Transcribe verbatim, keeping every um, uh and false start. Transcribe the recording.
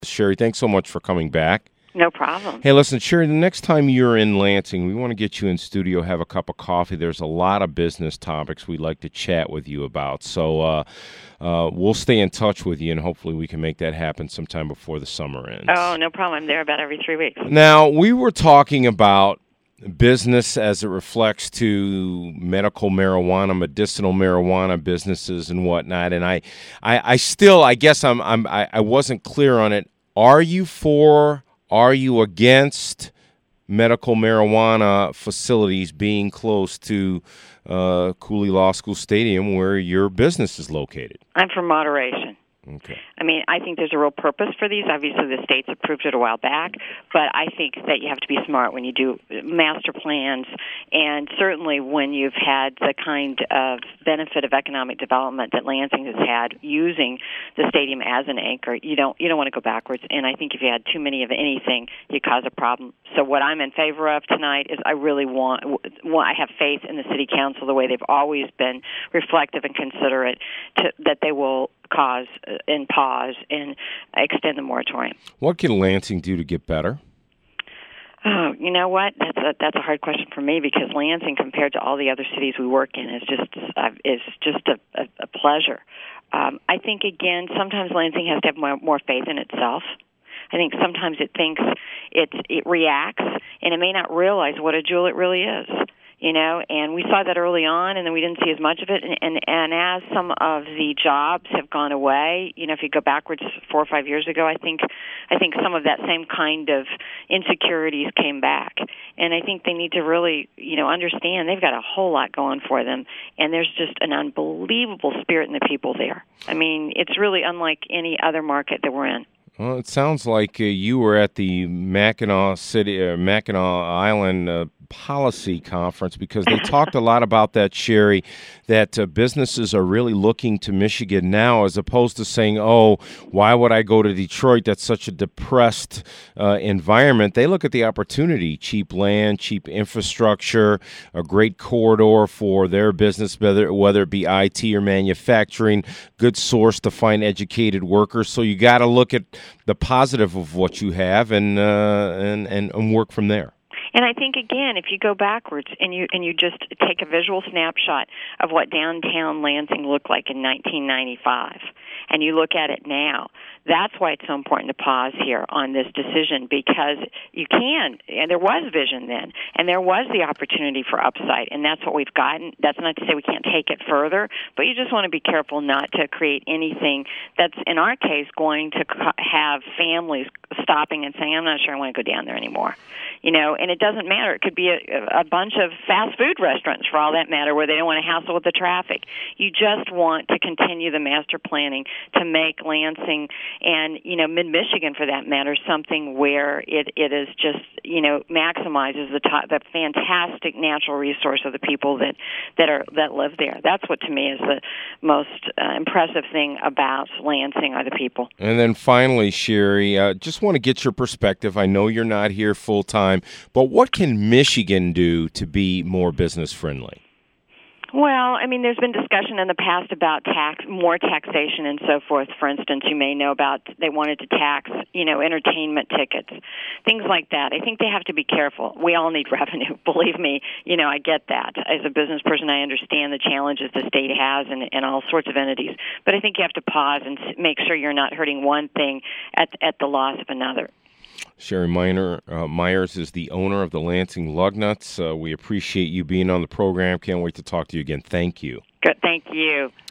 Sherry, thanks so much for coming back. No problem. Hey, listen, Sherry, the next time you're in Lansing, we want to get you in studio, have a cup of coffee. There's a lot of business topics we'd like to chat with you about. So uh, uh, we'll stay in touch with you, and hopefully we can make that happen sometime before the summer ends. Oh, no problem. I'm there about every three weeks. Now, we were talking about business as it reflects to medical marijuana, medicinal marijuana businesses and whatnot. And I, I, I still, I guess I'm, I'm, I, I wasn't clear on it. Are you for, are you against medical marijuana facilities being close to uh, Cooley Law School Stadium where your business is located? I'm for moderation. Okay. I mean, I think there's a real purpose for these. Obviously, the states approved it a while back, but I think that you have to be smart when you do master plans, and certainly when you've had the kind of benefit of economic development that Lansing has had using the stadium as an anchor. You don't you don't want to go backwards, and I think if you had too many of anything, you cause a problem. So what I'm in favor of tonight is I really want, want I have faith in the city council the way they've always been reflective and considerate to, that they will cause and pause and extend the moratorium. What can Lansing do to get better? Oh, you know what? That's a, that's a hard question for me because Lansing, compared to all the other cities we work in, is just uh, is just a, a, a pleasure. Um, I think again, sometimes Lansing has to have more, more faith in itself. I think sometimes it thinks it it reacts, and it may not realize what a jewel it really is. You know, and we saw that early on, and then we didn't see as much of it. And, and and as some of the jobs have gone away, you know, if you go backwards four or five years ago, I think I think some of that same kind of insecurities came back. And I think they need to really, you know, understand they've got a whole lot going for them, and there's just an unbelievable spirit in the people there. I mean, it's really unlike any other market that we're in. Well, it sounds like uh, you were at the Mackinac City, uh, Mackinac Island uh, Policy Conference because they talked a lot about that, Sherry, that uh, businesses are really looking to Michigan now as opposed to saying, oh, why would I go to Detroit? That's such a depressed uh, environment. They look at the opportunity, cheap land, cheap infrastructure, a great corridor for their business, whether, whether it be I T or manufacturing, good source to find educated workers. So you got to look at the positive of what you have and, uh, and and and work from there. And I think, again, if you go backwards and you and you just take a visual snapshot of what downtown Lansing looked like in nineteen ninety-five, and you look at it now, that's why it's so important to pause here on this decision, because you can, and there was vision then, and there was the opportunity for upside, and that's what we've gotten. That's not to say we can't take it further, but you just want to be careful not to create anything that's, in our case, going to have families stopping and saying, I'm not sure I want to go down there anymore. You know, and it doesn't matter. It could be a, a bunch of fast food restaurants, for all that matter, where they don't want to hassle with the traffic. You just want to continue the master planning to make Lansing and, you know, mid-Michigan, for that matter, something where it, it is just, you know, maximizes the top, the fantastic natural resource of the people that, that are that live there. That's what, to me, is the most uh, impressive thing about Lansing are the people. And then finally, Sherry, uh, just want to get your perspective. I know you're not here full-time, but what can Michigan do to be more business-friendly? Well, I mean, there's been discussion in the past about tax, more taxation and so forth. For instance, you may know about they wanted to tax, you know, entertainment tickets, things like that. I think they have to be careful. We all need revenue. Believe me, you know, I get that. As a business person, I understand the challenges the state has and, and all sorts of entities. But I think you have to pause and make sure you're not hurting one thing at at the loss of another. Sherry Miner, uh, Myers is the owner of the Lansing Lugnuts. Uh, we appreciate you being on the program. Can't wait to talk to you again. Thank you. Good. Thank you.